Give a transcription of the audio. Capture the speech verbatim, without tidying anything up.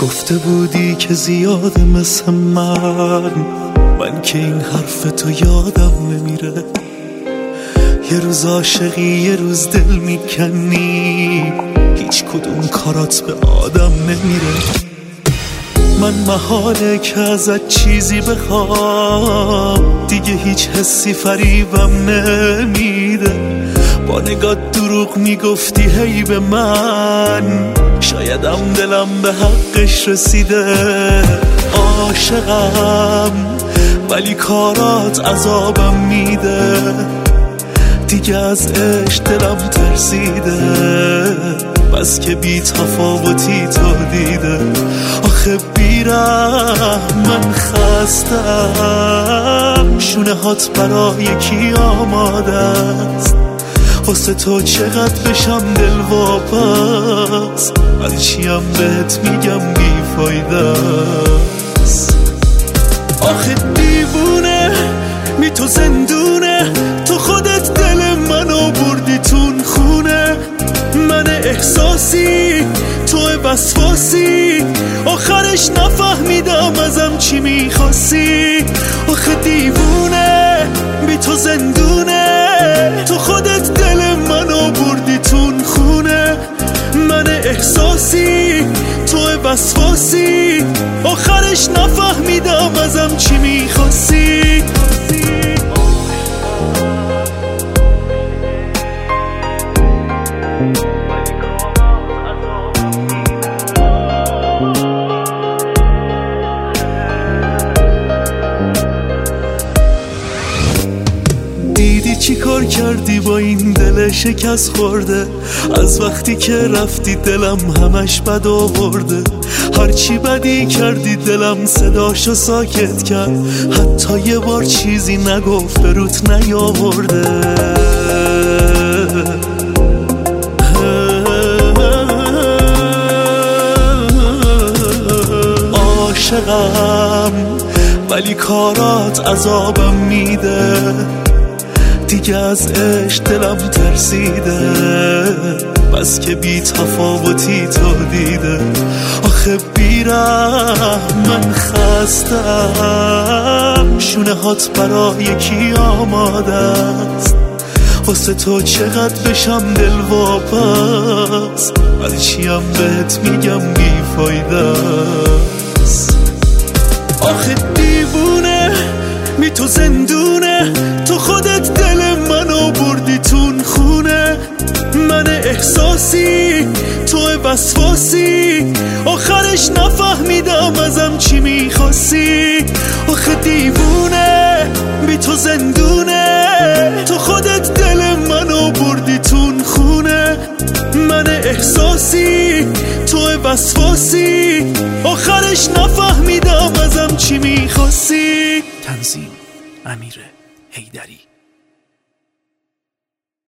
گفته بودی که زیاده مثل من، من که این حرف تو یادم نمیره. یه روز عاشقی یه روز دل میکنی، هیچ کدوم کارات به آدم نمیره. من محاله که ازت چیزی بخوام، دیگه هیچ حسی فریبم نمیده. با نگاه دروغ میگفتی هی به من، شایدم دلم به حقش رسیده. عاشقم ولی کارات عذابم میده، دیگه از عشق دلم ترسیده. بس که بی تفاوتی تو دیده. آخه بیرم من خستم، شونه هات برای کی آماده است؟ واسه تو چقدر بشم دل واپس، هر چیم بهت میگم بی فایده است. آخه دیوونه می تو زندونه، تو خودت دل منو بردی تون خونه. من احساسی تو وسواسی، آخرش نفهمیدم ازم چی میخواستی. آخه دیوونه بی تو زندونه، تو خودت دل منو بردی تون خونه. من احساسی تو وسواسی، آخرش نفهمیدم ازم چی میخواستی. دیدی چی کار کردی با این دل شکست خورده؟ از وقتی که رفتی دلم همش بد آورده. هرچی بدی کردی دلم صداشو ساکت کرد، حتی یه بار چیزی نگفت به روت نیاورده. عاشقم ولی کارات عذابم میده، دیگه از عشق دلم ترسیده. بس که بی تفاوتی تو دیده. آخه بیرم من خستم، شونه هات برای کی آماده است؟ واسه تو چقدر بشم دل واپس، هر چیم بهت میگم بی فایده است. آخه دیوونه می تو زندونه، تو خودت دل منو بردی تون خونه. من احساسی تو وسواسی، آخرش نفهمیدم ازم چی میخواستی. آخه دیوونه بی تو زندونه، تو خودت دل منو بردی تون خونه. من احساسی تو وسواسی، آخرش نفهمیدم ازم چی میخواستی. تنظیم امیر حیدری.